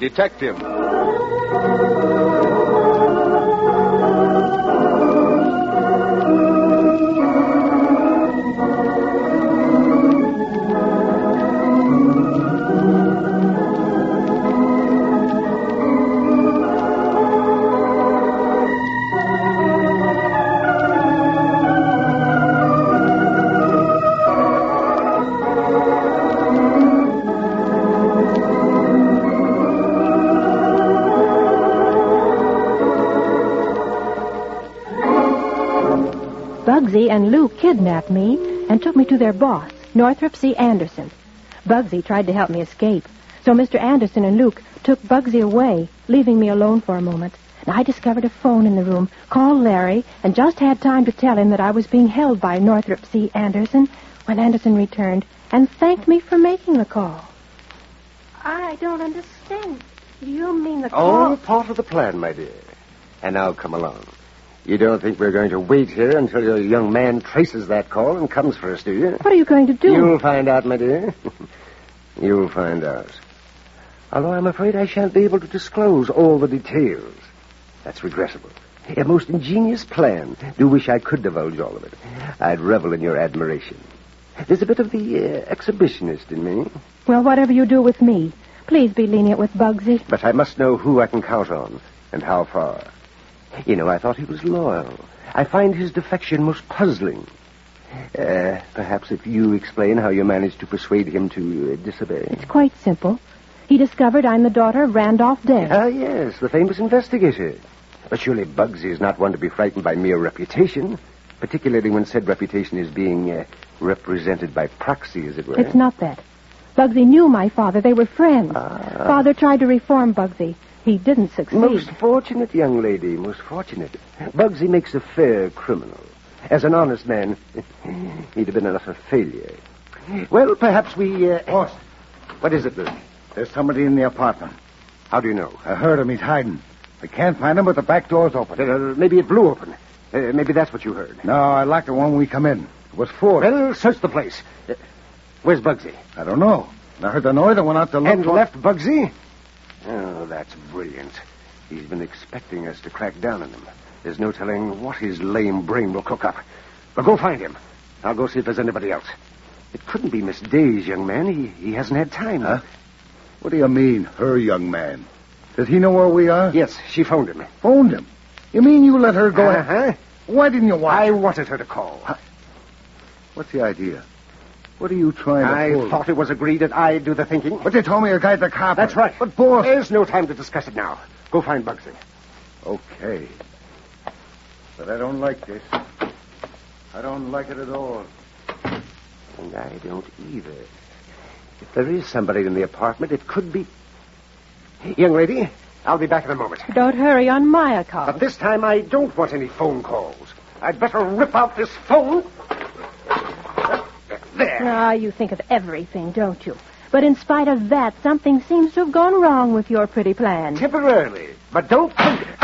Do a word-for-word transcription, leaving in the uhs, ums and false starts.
detective. Bugsy and Lou kidnapped me and took me to their boss, Northrop C. Anderson. Bugsy tried to help me escape, so Mister Anderson and Luke took Bugsy away, leaving me alone for a moment. And I discovered a phone in the room, called Larry, and just had time to tell him that I was being held by Northrop C. Anderson when Anderson returned and thanked me for making the call. I don't understand. You mean the call... All part of the plan, my dear. And now come along. You don't think we're going to wait here until your young man traces that call and comes for us, do you? What are you going to do? You'll find out, my dear. You'll find out. Although I'm afraid I shan't be able to disclose all the details. That's regrettable. A most ingenious plan. Do wish I could divulge all of it. I'd revel in your admiration. There's a bit of the uh, exhibitionist in me. Well, whatever you do with me, please be lenient with Bugsy. But I must know who I can count on and how far. You know, I thought he was loyal. I find his defection most puzzling. Uh, perhaps if you explain how you managed to persuade him to uh, disobey. It's quite simple. He discovered I'm the daughter of Randolph Dare. Ah, yes, the famous investigator. But surely Bugsy is not one to be frightened by mere reputation, particularly when said reputation is being uh, represented by proxy, as it were. It's not that. Bugsy knew my father. They were friends. Ah. Father tried to reform Bugsy. He didn't succeed. Most fortunate, young lady, most fortunate. Bugsy makes a fair criminal. As an honest man, he'd have been an utter failure. Well, perhaps we... Uh... Boss. What is it, Luke? There's somebody in the apartment. How do you know? I heard him. He's hiding. I can't find him, but the back door's open. Uh, maybe it blew open. Uh, maybe that's what you heard. No, I locked it when we come in. It was forced. Well, search the place. Uh, where's Bugsy? I don't know. I heard the noise and went out to look And for... left Bugsy? Oh, that's brilliant. He's been expecting us to crack down on him. There's no telling what his lame brain will cook up. But go find him. I'll go see if there's anybody else. It couldn't be Miss Day's young man. He, he hasn't had time. Huh? What do you mean, her young man? Does he know where we are? Yes, she phoned him. Phoned him? You mean you let her go? Uh-huh. Why didn't you watch? I wanted her to call. Huh? What's the idea? What are you trying to I pull? thought it was agreed that I'd do the thinking. But they told me you guys the cop. That's right. But, boss... There's no time to discuss it now. Go find Bugsy. Okay. But I don't like this. I don't like it at all. And I don't either. If there is somebody in the apartment, it could be... Young lady, I'll be back in a moment. Don't hurry on my account. But this time I don't want any phone calls. I'd better rip out this phone. There. Ah, you think of everything, don't you? But in spite of that, something seems to have gone wrong with your pretty plan. Temporarily. But don't think...